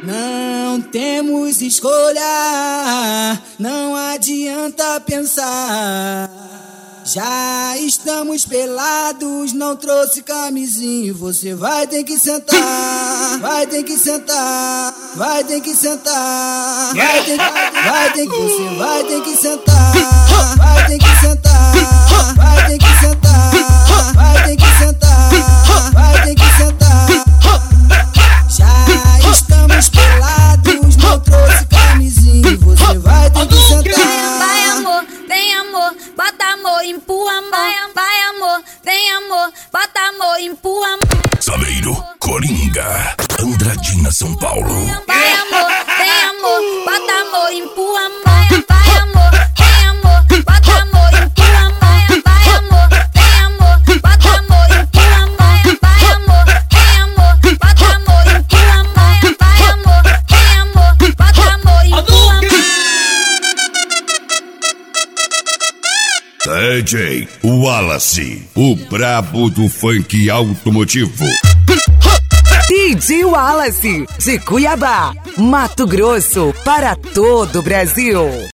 Não temos escolha, não adianta pensar. Já estamos pelados, não trouxe camisinha. Você vai ter que sentar, vai ter que sentar, vai ter que sentar, você vai ter que sentar, vai ter que sentar, vai ter que sentar, vai ter que sentar, vai ter que sentar. Já estamos pelados, não trouxe camisinha. Você vai ter que sentar. Vai amor, vem amor, bota amor, empurra amor. Vai amor, vem amor, bota amor, empurra amor. Saveiro, Coringa, Andradina, São Paulo. Vai amor, vem amor, bota amor, empurra amor. Vai amor, vem amor, bota amor, empurra amor. Vai amor, vem amor, bota amor, empurra amor. Vai amor, vem amor, bota amor, empurra amor. Vai amor, vem amor, bota amor, empurra amor. DJ Wallace, o brabo do funk automotivo. DJ Wallace, de Cuiabá, Mato Grosso, para todo o Brasil.